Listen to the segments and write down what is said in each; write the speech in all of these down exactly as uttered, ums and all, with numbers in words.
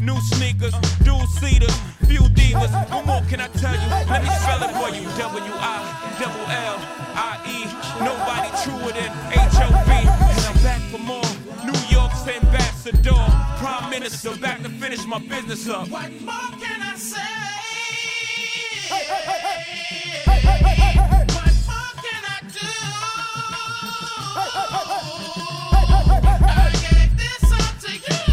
new sneakers, dual seaters, few divas. What more can I tell you? Let me spell it for you. W I double L I E. Nobody truer than H O B. And I'm back for more. New York's ambassador, prime minister, back to finish my business up. What more can I say? Hey, hey, hey, hey, hey, hey, hey, hey, hey. What more can I do? Hey, hey, hey, hey. Hey, hey, hey, hey, hey. I gave this up to you.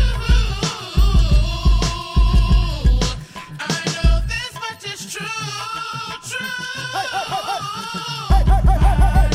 I know this much is true, true. Hey, hey, hey, hey. Hey, hey, hey, hey, hey.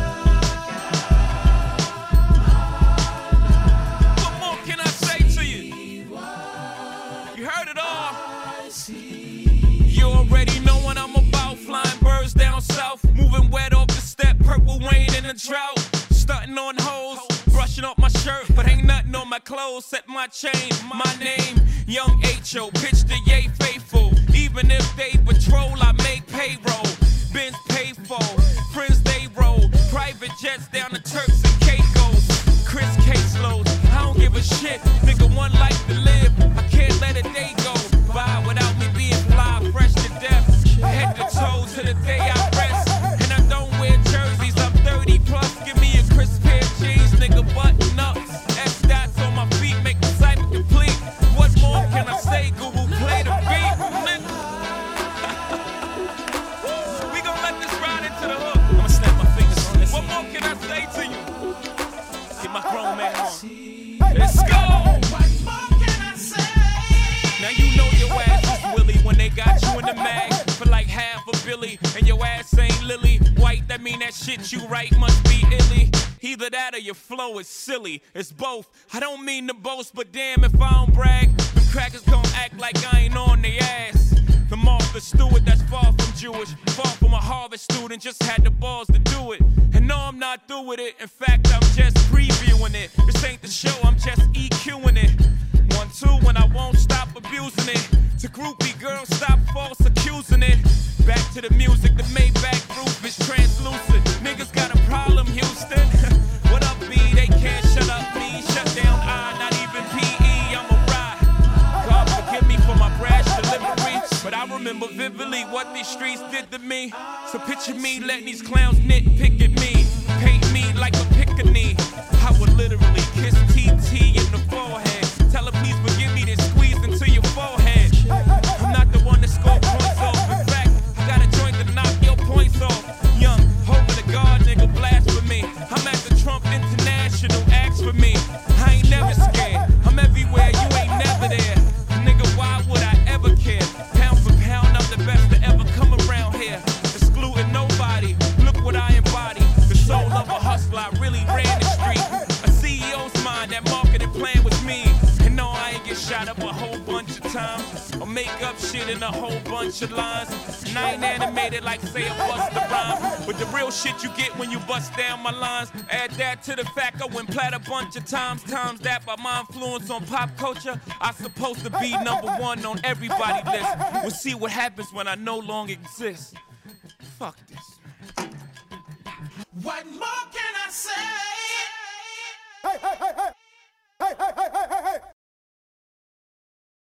What more can I say to you? You heard it all. You already know what I'm about. Flying birds down south, moving wet off the step. Purple rain in the drought, stunting on hoes, brushing off my shirt, but ain't nothing on my clothes except my chain. My name, Young H O, pitch the yay faithful. Even if they patrol, I make payroll. Benz paid for, friends they roll, private jets down the Turks and Caicos. Chris caseloads, I don't give a shit. Nigga, one life to live, I can't let a day go by without me being fly, fresh to death. Head to toe to the day I rest. And I don't wear jerseys, I'm thirty plus. Give me a crisp pair of jeans, nigga, button up. S dots on my feet, make the cycle complete. What more can I say? Google play the beat. We gon' let this ride into the hook. I'ma snap my fingers on this. What more can I say to you? Get my grown man on. Let's go! What more can I say? Now you know your ass is Willie when they got you in the mag for like half a billy, and your ass ain't Lily White. That mean that shit you write must be illy. Either that or your flow is silly. It's both. I don't mean to boast, but damn if I don't brag, them crackers gon' act like I ain't on their ass. The Martha Stewart that's far from Jewish, far from a Harvard student, just had the balls to do it. And no, I'm not through with it. In fact, I'm just previewing it. This ain't the show, I'm just EQing it. One, two, when I won't stop abusing it. To groupie girls, stop false accusing it. Back to the music, the Maybach roof is translucent. Niggas got a problem, Houston. What up, B? They can't shut up me. Shut down I, not even P E, I'm a ride. God forgive me for my brash delivery, but I remember vividly what these streets did to me. So picture me letting these clowns nitpick at me. Paint me like a pickaninny. I would literally kiss T T in the forehead. Tell her please forgive me, then squeeze into your forehead. I'm not the one that score points off. In fact, I got a joint to knock your points off. Young, hope of the God, nigga, blasphemy. I'm at the Trump International, ask for me. I ain't never scared. I'm everywhere, you ain't never there. Nigga, why would I ever care? Pound for pound, I'm the best to ever come around here. Excluding nobody, look what I embody. The soul of a hustler, I really ran the street. A C E O's mind, that marketing plan was me. And no, I ain't get shot up a whole bunch of times, or make up shit in a whole bunch of lines. And I ain't animated like say I bust the rhyme, but the real shit you get when you bust down my lines. Add that to the fact I went plat a bunch of times, times that by my influence on pop culture, I supposed to be number one on everybody's list. We'll see what happens when I no longer exist. Fuck this. What more